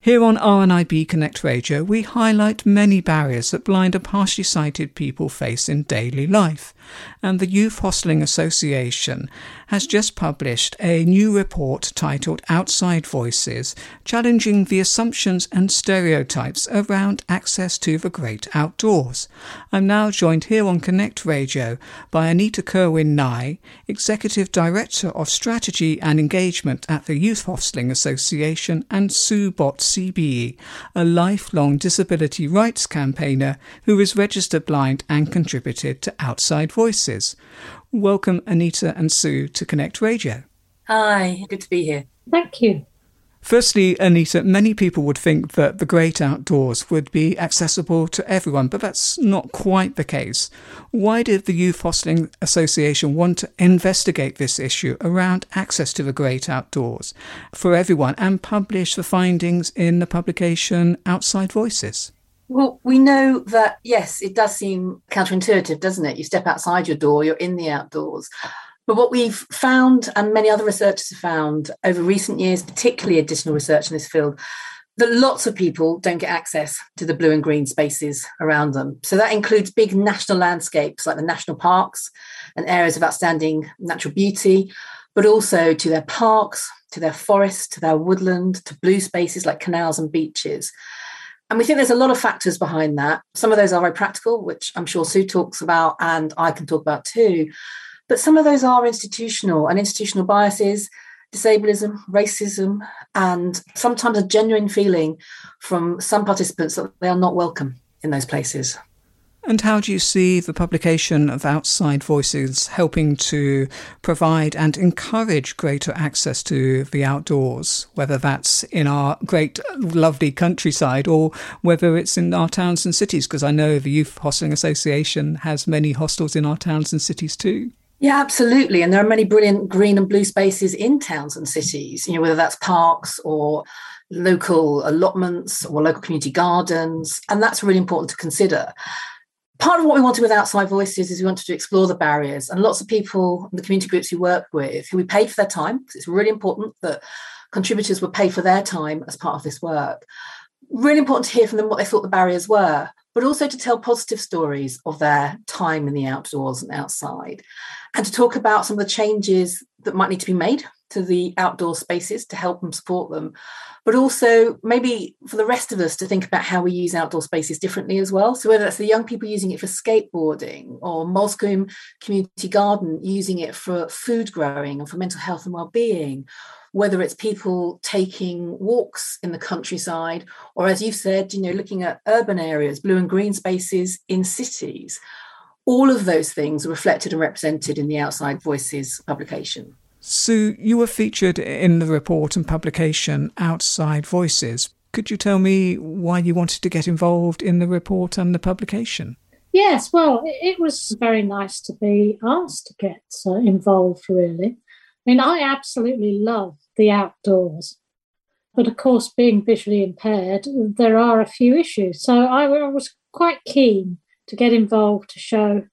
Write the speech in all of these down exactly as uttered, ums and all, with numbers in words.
Here on R N I B Connect Radio, we highlight many barriers that blind or partially sighted people face in daily life. And the Youth Hostling Association has just published a new report titled Outside Voices, challenging the assumptions and stereotypes around access to the great outdoors. I'm now joined here on Connect Radio by Anita Kerwin-Nye, Executive Director of Strategy and Engagement at the Youth Hostling Association, and Sue Bott C B E, a lifelong disability rights campaigner who is registered blind and contributed to Outside Voices. Welcome, Anita and Sue, to Connect Radio. Hi, good to be here. Thank you. Firstly, Anita, many people would think that the great outdoors would be accessible to everyone, but that's not quite the case. Why did the Youth Hostling Association want to investigate this issue around access to the great outdoors for everyone and publish the findings in the publication Outside Voices? Well, we know that, yes, it does seem counterintuitive, doesn't it? You step outside your door, you're in the outdoors. But what we've found, and many other researchers have found over recent years, particularly additional research in this field, that lots of people don't get access to the blue and green spaces around them. So that includes big national landscapes like the national parks and areas of outstanding natural beauty, but also to their parks, to their forests, to their woodland, to blue spaces like canals and beaches. And we think there's a lot of factors behind that. Some of those are very practical, which I'm sure Sue talks about and I can talk about too. But some of those are institutional, and institutional biases, disableism, racism, and sometimes a genuine feeling from some participants that they are not welcome in those places. And how do you see the publication of Outside Voices helping to provide and encourage greater access to the outdoors, whether that's in our great, lovely countryside or whether it's in our towns and cities? Because I know the Youth Hostling Association has many hostels in our towns and cities too. Yeah, absolutely. And there are many brilliant green and blue spaces in towns and cities, you know, whether that's parks or local allotments or local community gardens. And that's really important to consider. Part of what we wanted with Outside Voices is we wanted to explore the barriers, and lots of people in the community groups we work with who we paid for their time, because it's really important that contributors would pay for their time as part of this work. Really important to hear from them what they thought the barriers were, but also to tell positive stories of their time in the outdoors and outside, and to talk about some of the changes that might need to be made to the outdoor spaces to help them support them, but also maybe for the rest of us to think about how we use outdoor spaces differently as well. So whether that's the young people using it for skateboarding, or Moulsecoomb Community Garden using it for food growing and for mental health and well-being, whether it's people taking walks in the countryside, or as you've said, you know, looking at urban areas, blue and green spaces in cities. All of those things are reflected and represented in the Outside Voices publication. Sue, you were featured in the report and publication Outside Voices. Could you tell me why you wanted to get involved in the report and the publication? Yes, well, it was very nice to be asked to get uh, involved, really. I mean, I absolutely love the outdoors. But of course, being visually impaired, there are a few issues. So I was quite keen to get involved to show,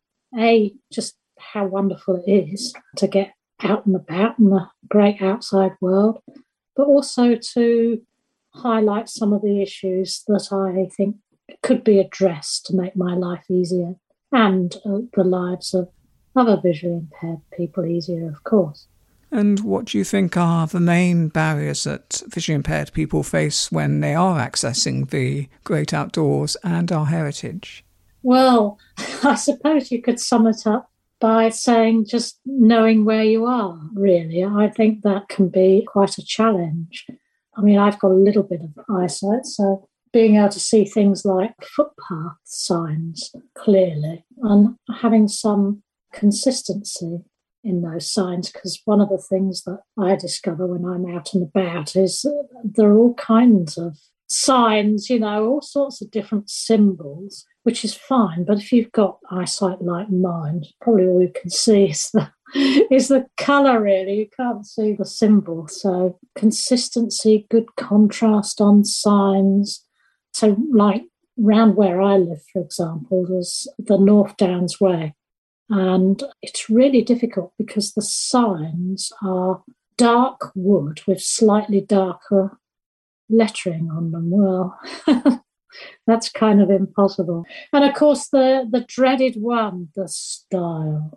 A, just how wonderful it is to get out and about in the great outside world, but also to highlight some of the issues that I think could be addressed to make my life easier and uh, the lives of other visually impaired people easier, of course. And what do you think are the main barriers that visually impaired people face when they are accessing the great outdoors and our heritage? Well, I suppose you could sum it up by saying just knowing where you are, really. I think that can be quite a challenge. I mean, I've got a little bit of eyesight, so being able to see things like footpath signs clearly and having some consistency in those signs, because one of the things that I discover when I'm out and about is there are all kinds of signs, you know, all sorts of different symbols, which is fine. But if you've got eyesight like mine, probably all you can see is the, is the colour, really. You can't see the symbol. So consistency, good contrast on signs. So like round where I live, for example, there's the North Downs Way. And it's really difficult because the signs are dark wood with slightly darker lettering on them, well, that's kind of impossible. And of course, the, the dreaded one, the style,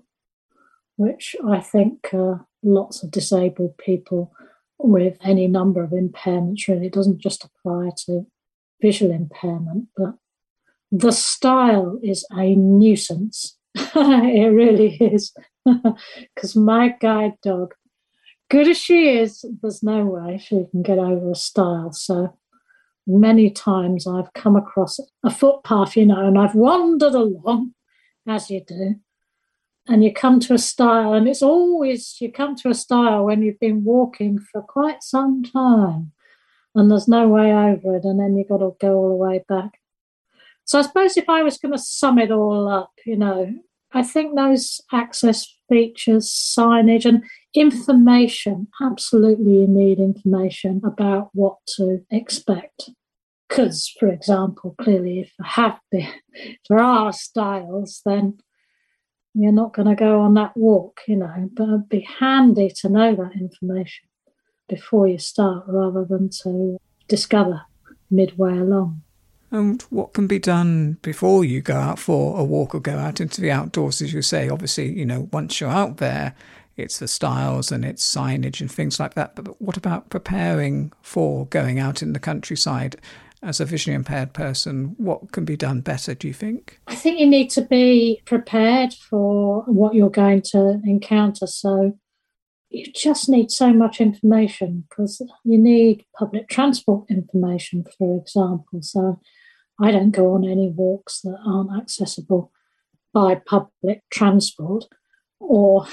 which I think uh, lots of disabled people with any number of impairments, really, it doesn't just apply to visual impairment, but the style is a nuisance. It really is. Because my guide dog, good as she is, there's no way she can get over a style. So many times I've come across a footpath, you know, and I've wandered along, as you do, and you come to a stile, and it's always, you come to a stile when you've been walking for quite some time, and there's no way over it, and then you've got to go all the way back. So I suppose if I was going to sum it all up, you know, I think those access features, signage and information, absolutely you need information about what to expect. Because, for example, clearly if there have been, if there are stiles, then you're not going to go on that walk, you know, but it'd be handy to know that information before you start rather than to discover midway along. And what can be done before you go out for a walk or go out into the outdoors, as you say? Obviously, you know, once you're out there, it's the stiles and it's signage and things like that. But what about preparing for going out in the countryside? As a visually impaired person, what can be done better, do you think? I think you need to be prepared for what you're going to encounter. So you just need so much information, because you need public transport information, for example. So I don't go on any walks that aren't accessible by public transport, or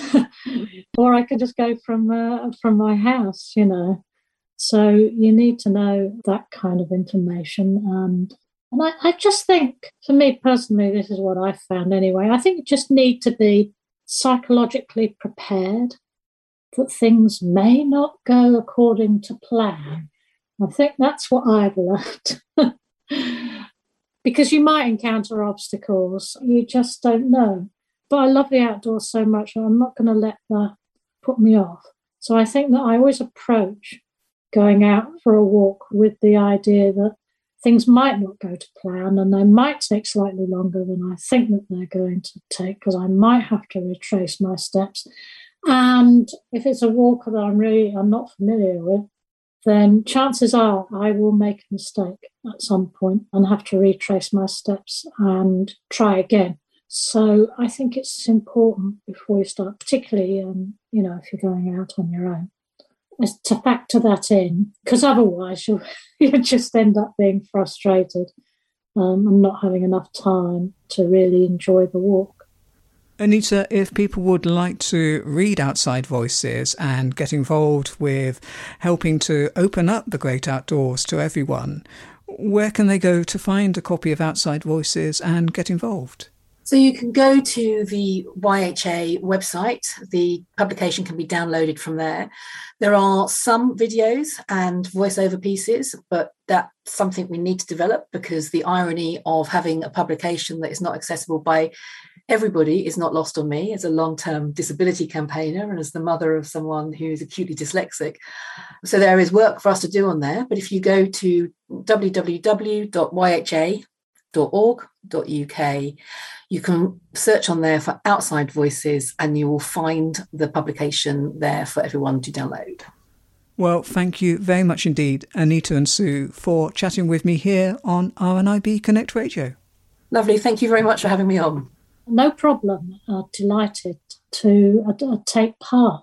or I could just go from uh, from my house, you know. So you need to know that kind of information. And, and I, I just think, for me personally, this is what I've found anyway, I think you just need to be psychologically prepared that things may not go according to plan. I think that's what I've learned. Because you might encounter obstacles, you just don't know. But I love the outdoors so much, I'm not going to let that put me off. So I think that I always approach going out for a walk with the idea that things might not go to plan and they might take slightly longer than I think that they're going to take, because I might have to retrace my steps. And if it's a walk that I'm really I'm not familiar with, then chances are I will make a mistake at some point and have to retrace my steps and try again. So I think it's important before you start, particularly um, you know, if you're going out on your own, is to factor that in, because otherwise you'll, you'll just end up being frustrated um, and not having enough time to really enjoy the walk. Anita, if people would like to read Outside Voices and get involved with helping to open up the great outdoors to everyone, where can they go to find a copy of Outside Voices and get involved? So you can go to the Y H A website. The publication can be downloaded from there. There are some videos and voiceover pieces, but that's something we need to develop, because the irony of having a publication that is not accessible by everybody is not lost on me as a long-term disability campaigner and as the mother of someone who is acutely dyslexic. So there is work for us to do on there. But if you go to w w w dot y h a dot org dot u k, you can search on there for Outside Voices and you will find the publication there for everyone to download. Well, thank you very much indeed, Anita and Sue, for chatting with me here on R N I B Connect Radio. Lovely. Thank you very much for having me on. No problem. Uh, delighted to uh, take part.